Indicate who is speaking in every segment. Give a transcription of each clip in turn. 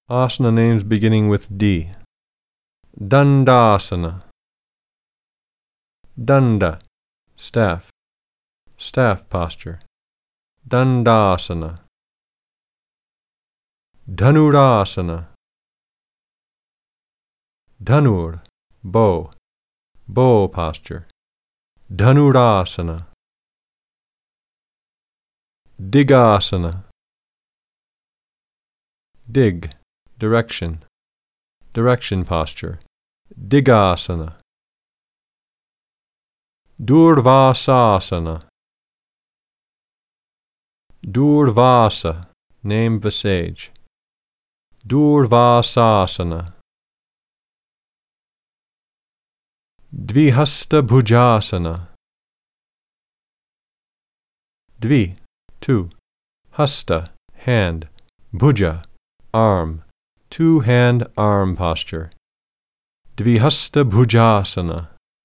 Speaker 1: Asana names beginning with D. Dandasana. Danda, staff. Staff posture. Dandasana. Dhanurasana. Dhanur, bow. Bow posture. Dhanurasana. Digasana. Dig, direction. Direction posture. Digasana. Durvasasana. Durvasa, name of a sage. Durvasasana. Dvihasta bhujasana. Dvi, two. Hasta, hand. Bhuja, arm. Two-hand arm posture. Dvihasta bhujasana.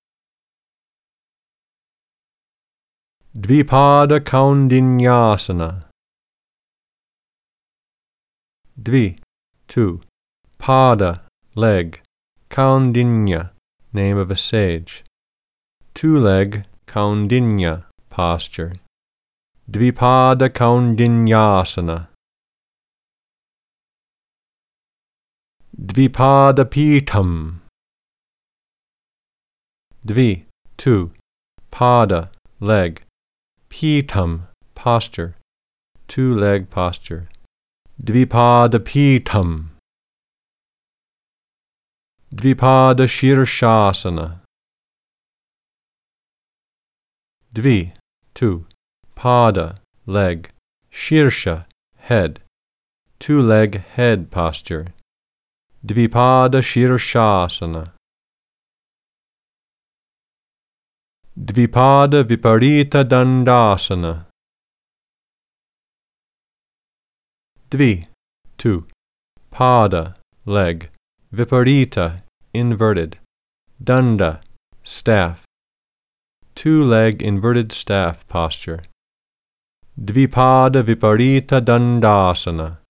Speaker 1: Dvipada kaundinyasana. Dvi, two. Pada, leg. Kaundinya, name of a sage. Two-leg kaundinya posture. Dvipada kaundinyasana. Dvipada pitham. Dvi, two. Pada, leg. Pitham, posture. Two-leg posture. Dvipada pitham. Dvipada shirshasana. Dvi, two. Pada, leg. Shirsha, head. Two-leg head posture. Dvipada shirshasana. Dvipada viparita dandasana. Dvi, two. Pada, leg. Viparita, inverted. Danda, staff. Two-leg inverted staff posture. Dvipada viparita dandasana.